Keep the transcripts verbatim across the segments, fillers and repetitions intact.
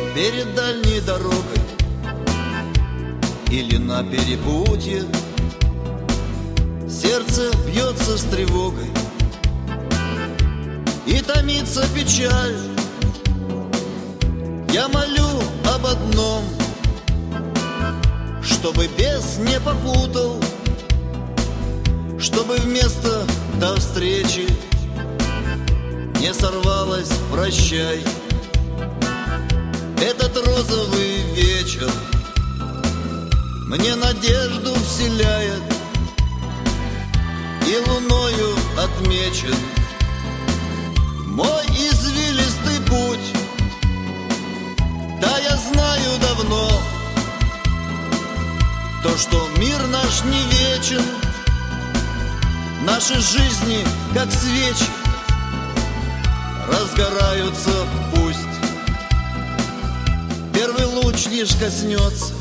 перед дальней дорогой или на перепутье. Сердце бьется с тревогой и томится печаль. Я молю об одном, чтобы бес не попутал, чтобы вместо «до встречи» не сорвалось «прощай». Этот розовый вечер мне надежду вселяет и луною отмечен мой извилистый путь. Да, я знаю давно то, что мир наш не вечен, наши жизни, как свечи, разгораются пусть. Первый луч лишь коснется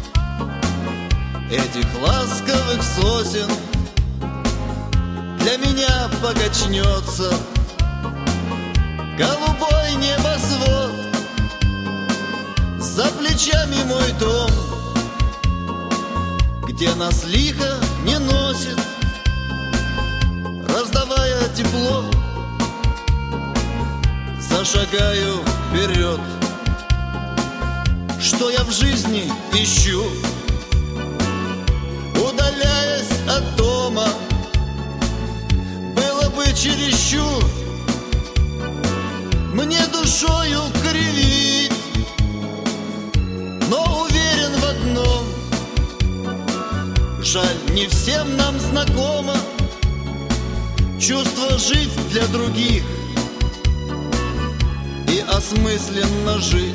этих ласковых сосен, для меня покачнется голубой небосвод. За плечами мой дом, где нас лихо не носит, раздавая тепло, зашагаю вперед. Что я в жизни ищу, удаляясь от дома, было бы чересчур мне душою кривить, но уверен в одном: жаль, не всем нам знакомо чувство жить для других и осмысленно жить.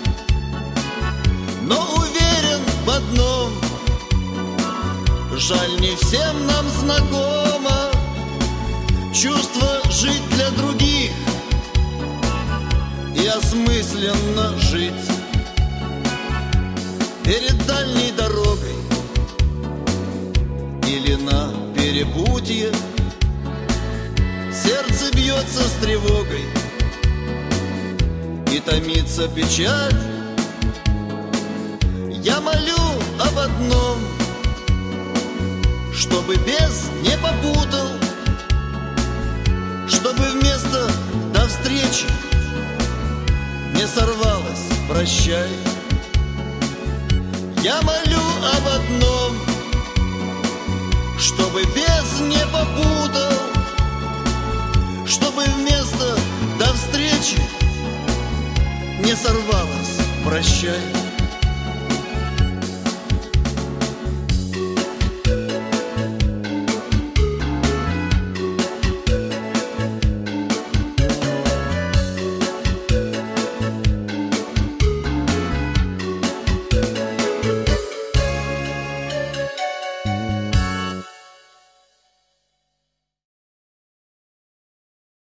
Но уверен в одном: жаль, не всем нам знакомо чувство жить для других и осмысленно жить. Перед дальней дорогой или на перепутье сердце бьется с тревогой и томится печаль. Я молю об одном, чтобы бес не попутал, чтобы вместо «до встречи» не сорвалось «прощай». Я молю об одном, чтобы бес не попутал, чтобы вместо «до встречи» не сорвалось «прощай».